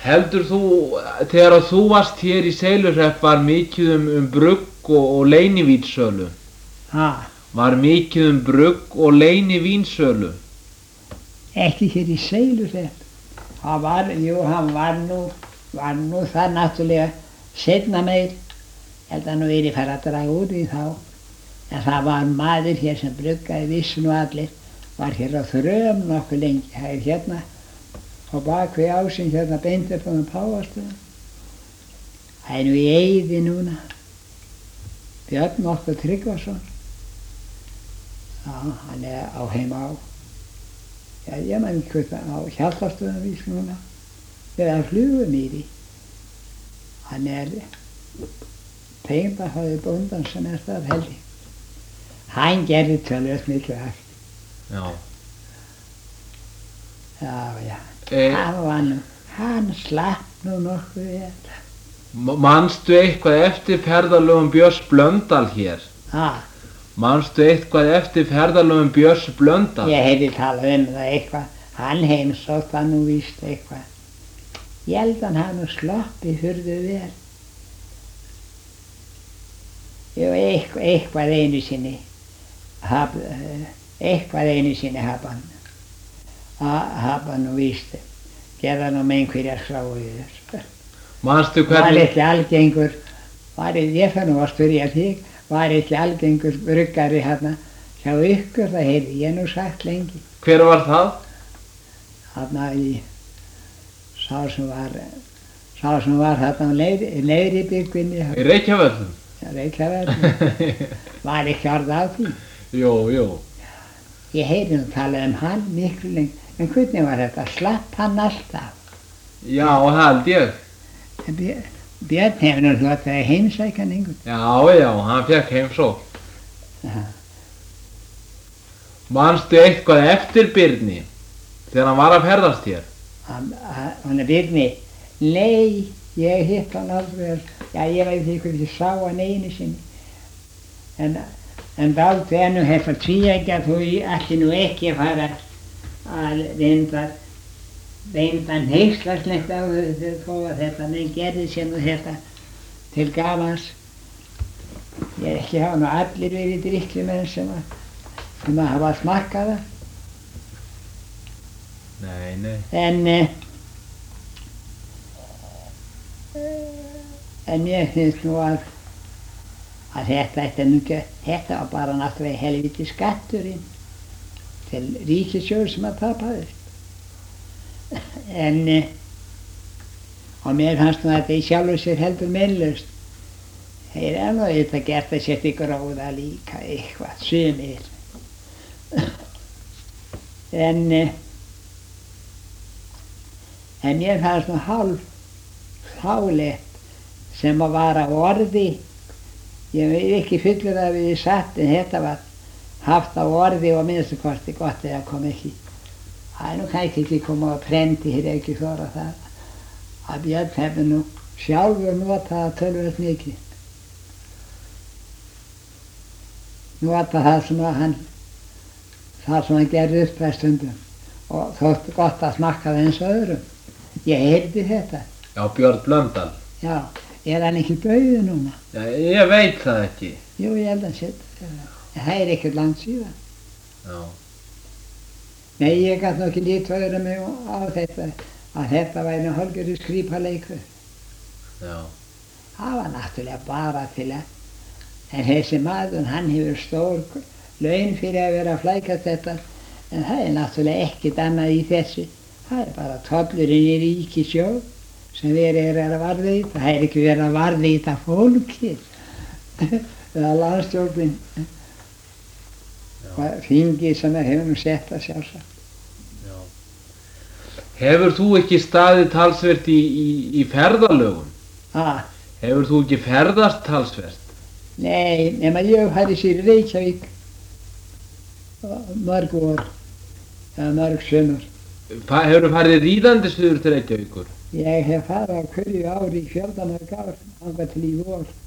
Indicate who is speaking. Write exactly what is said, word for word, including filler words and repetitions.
Speaker 1: Heldur þú, þegar að þú varst hér í Seyluhrepp var mikið um, um brugg og, og leynivínsölu?
Speaker 2: Ha,
Speaker 1: Var mikið um brugg og leynivínsölu?
Speaker 2: ekki hér í Seyluhrepp. Hann var, jú, hann var nú, var nú það náttúrulega seinna meir. Ég held að nú er ég farið að draga úr því þá. En það var maður hér sem bruggaði, vissu nú allir, var hér á Þröm nokkuð lengi. Það er hérna á bakvið ásinn, hérna beint upp á Páfastöðum. Það er nú í eyði núna. Björn nokkuð Tryggvason. Já, hann er á heima á, já, ég man ekki hvað það, á Hjallastöðum vís núna. Eða Flugumýri. Hann er tengdaföður bóndan sem er þar held ég. Hann gerði tölvöld mikið aftur.
Speaker 1: Já.
Speaker 2: Já, já.
Speaker 1: E,
Speaker 2: Hann var nú, hann slapp nú nokkuð vel.
Speaker 1: manstu eitthvað eftir ferðalögum Björns Blöndal hér?
Speaker 2: Ha,
Speaker 1: Manstu eitthvað eftir ferðalögum Björns Blöndal?
Speaker 2: ég heyrði talað um það eitthvað. Hann heimsótt það nú víst eitthvað. Ég held hann hafi nú sloppið furðu vel. Jú, eitthvað, eitthvað einu sinni. Haf, eitthvað einu sinni hafa hann. Hafa nú víst. Gerða nú með einhverjar skráður.
Speaker 1: Manstu
Speaker 2: Var
Speaker 1: hvernig...
Speaker 2: ekki algengur, var ekki, ég fann nú að spyrja þig, var ekki algengur bruggari hérna hjá ykkur, það heyrði ég nú sagt lengi.
Speaker 1: Hver var það?
Speaker 2: Þarna í, sá sem var, sá sem var þarna á neðri, neðri byggvinni,
Speaker 1: Í Reykjavöllum?
Speaker 2: Reykjavík, var ekki orð á því.
Speaker 1: Jú, jú.
Speaker 2: Ég heyrði nú talað um hann miklu lengi, en hvernig var þetta, slapp hann alltaf?
Speaker 1: Já, held ég.
Speaker 2: En Björn, Björn hefur nú hlotið að heimsækja hann einhvern.
Speaker 1: Já, já, hann fekk heimsókn.
Speaker 2: Ja.
Speaker 1: Manstu eitthvað eftir Birni þegar hann var að ferðast hér?
Speaker 2: Hann, hann er Birni, nei, ég hitt hann aldrei, já, ég veit ekki hvað ég sá hann einu sinni. En, en dálítið er nú hefði tvíækja, þú ætti nú ekki að fara að reynda, reynda neykslast á þó að þetta menn gerði sér nú þetta til gamans. Ég er ekki hafa nú allir verið drykkjumenn sem að, sem að hafa smakkað það.
Speaker 1: Nei, nei.
Speaker 2: En, en mér finnst nú að, að þetta, þetta, nú, þetta var bara náttúrulega helviti skatturinn til ríkissjóðs sem að tapaðist. En, og mér fannst nú að þetta í sjálfu sér heldur meinlaust. Þeir er nú þetta gert að setja ykkur gróða líka eitthvað, sumir. En, en mér fannst nú hálf hálegt sem að vara orði. Ég er ekki fullur að við satt, en þetta var haft á orði og minnstu kosti gott eða kom ekki. Það er nú kannski ekki komið á prenti, hér er ekki þóra það. Að Björn hefði nú sjálfur notað að tölvöld mikið. Notað það sem að hann, það sem hann gerði upp að stundum. Og þótti gott að smakka það eins og öðrum. Ég heyrði þetta.
Speaker 1: Já, Björn Blöndal.
Speaker 2: Já, er hann ekki dauður núna?
Speaker 1: Já, ég veit það ekki.
Speaker 2: Jú, ég held að setja. Það er ekkert langt síðan.
Speaker 1: Já.
Speaker 2: Nei, ég gæti nú ekki lítið mig á þetta, að þetta væri nú hálfgerður skrípaleikur.
Speaker 1: Já.
Speaker 2: Það var náttúrulega bara til að, en þessi maður, hann hefur stór laun fyrir að vera að flæka þetta, en það er náttúrulega ekkert annað í þessu. Það er bara tollurinn í ríkissjóð sem verið er að varðveita. Það er ekki verið að varðveita fólkið, eða landstjórnin. Þingið sem það hefur nú sett að sjálfsagt.
Speaker 1: Já. Hefur þú ekki staðið talsvert í, í, í ferðalögum?
Speaker 2: Ah,
Speaker 1: Hefur þú ekki ferðast talsvert?
Speaker 2: nei, nema ég færi sér í Reykjavík mörg vor, eða mörg sumar.
Speaker 1: Fa- Hefurðu farið ríðandi suður til Reykjavíkur?
Speaker 2: Ég hef farið á hverju ári í fjöldamörg ár, þangað til í vor.